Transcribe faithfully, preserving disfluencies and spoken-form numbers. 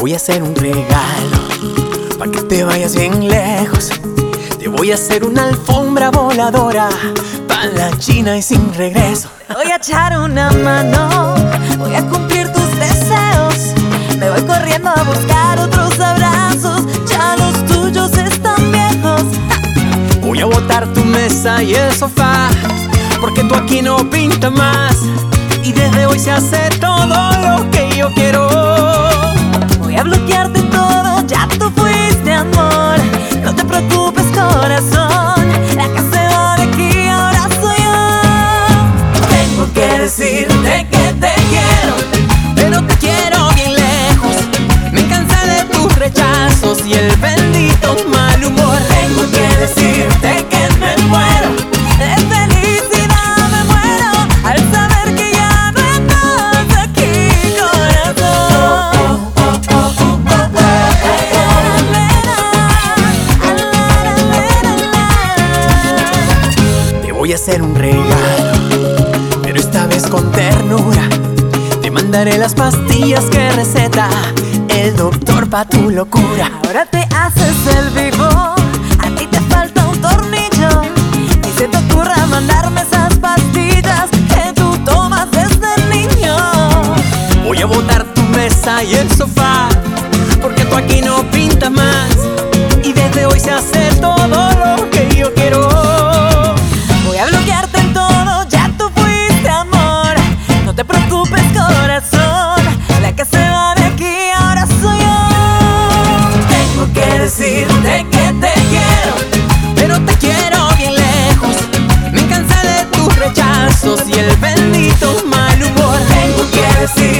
voy a hacer un regalo para que te vayas bien lejos. Te voy a hacer una alfombra voladora pa' la China y sin regreso. Te voy a echar una mano, voy a cumplir tus deseos. Me voy corriendo a buscar otros abrazos, ya los tuyos están viejos. Voy a botar tu mesa y el sofá, porque tú aquí no pintas más. Y desde hoy se hace todo lo que yo quiero. Voy a bloquearte todo, ya tú fuiste amor. No te preocupes corazón, la que se va de aquí ahora soy yo. Tengo que decirte que te quiero, pero te quiero bien lejos. Me cansé de tus rechazos y el bendito mal humor. Tengo que decirte que me muero de felicidad, me muero al saber que ya no estás aquí, corazón. Te voy a hacer un regalo, pero esta vez con ternura. Te mandaré las pastillas que receta el doctor pa' tu locura. Ahora te haces el vivo, a ti te falta un tornillo. Ni se te ocurra mandarme esas pastillas que tú tomas desde niño. Voy a botar tu mesa y el sofá, porque tú aquí no pintas más. Y desde hoy se hace todo lo que yo quiero. Voy a bloquearte en todo, ya tú fuiste amor. No te preocupes corazón, la que se va de aquí ahora soy yo. Tengo que decirte que te quiero, pero te quiero bien lejos. Me cansé de tus rechazos y el bendito mal humor. Tengo que decirte